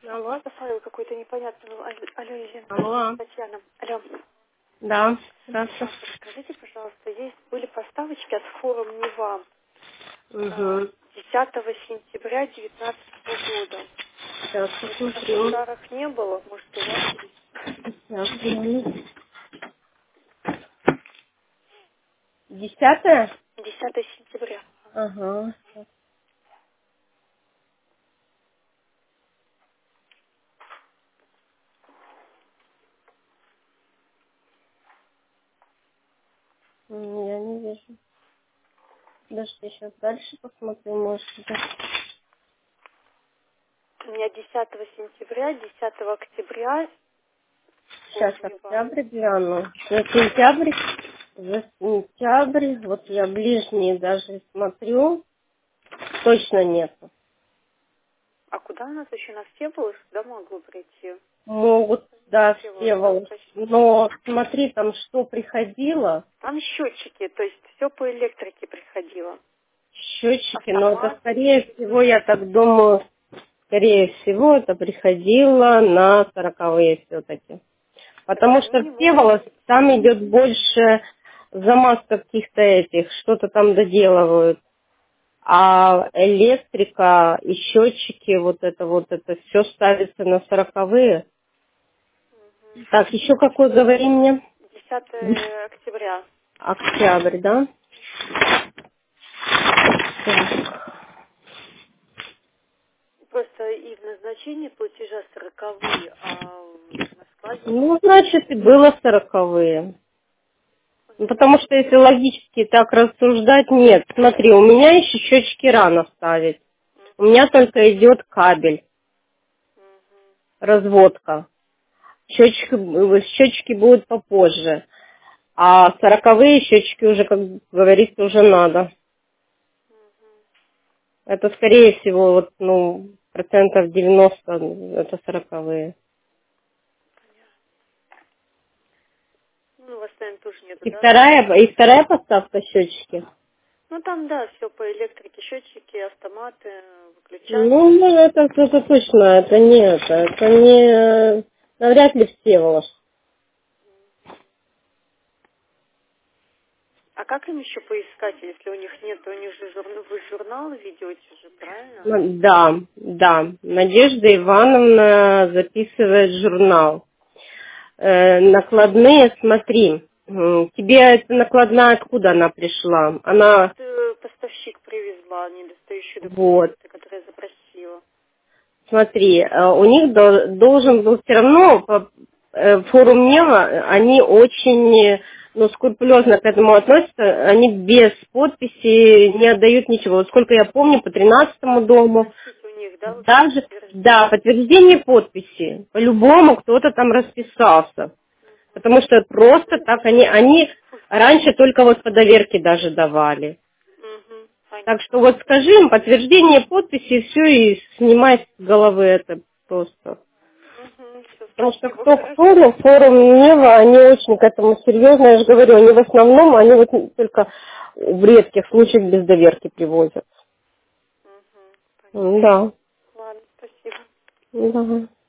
Алло. Поставил какой-то непонятный... Алло, Елена. Алло. Татьяна. Алло. Да. Здравствуйте. Скажите, пожалуйста, были поставочки от форума Нева Угу. 10 сентября 2019 года. Сейчас В посмотрю. подарок не было, может, у вас есть? Сейчас гляну. 10-е? 10 сентября. Ага. Я не вижу. Подожди, сейчас дальше посмотрю, может быть. У меня 10 сентября, 10 октября Сейчас форум Нева. октябрь гляну. За сентябрь, вот я ближние даже смотрю, точно нету. А куда у нас еще на Всеволож? Куда могло прийти? Могут, да, все Да, волосы. точно. Но смотри, там что приходило, Там счетчики, то есть все по электрике приходило. счетчики, но это Автоматы. скорее всего, я так думаю, скорее всего, это приходило на 40-е все-таки. Так Потому они что не все могут волосы, там прийти. идет больше замазка каких-то этих, что-то там доделывают. А электрика и счетчики, вот это все ставится на 40-е. Так, еще какой, говори мне? 10 октября. Октябрь, да? Так. Просто и в назначении платежа 40-е, а на складе Ну, значит, и было 40-е. Ну, потому что если логически так рассуждать, нет. Смотри, у меня еще счетчики рано ставить. У меня только идет кабель, разводка. Счетчики будут попозже. А 40-е счетчики уже, как говорится, уже надо. Это, скорее всего, вот, ну, процентов 90 это 40-е. ну, у вас, наверное, тоже нету, И да? вторая поставка счетчики. Ну, там, да, все по электрике, счетчики, автоматы, выключатели. Ну, это точно, это не, навряд ли все волос. А как им еще поискать, если у них нет, у них же вы журнал ведете же, правильно? Ну, да, да. Надежда Ивановна записывает журнал. Накладные, смотри, тебе эта накладная откуда она пришла? Она, Поставщик привезла недостающие вот, документы, которые я запросила. смотри, у них должен был все равно форум Нева, они очень, ну, скрупулезно к этому относятся, они без подписи не отдают ничего. Вот сколько я помню, по 13-му дому, Просить у них, да, вот это даже, да, подтверждение. подтверждение подписи, по-любому кто-то там расписался. Потому что просто так они раньше только вот по доверке даже давали. Угу, Так понятно. что вот скажи им подтверждение подписи и все, и снимай с головы это просто. Угу, все, Потому что спасибо, кто, хорошо. но форум Нева, они очень к этому серьезно, я же говорю, они в основном, они вот только в редких случаях без доверки привозят. Угу, понятно. Да, Ладно, спасибо. да.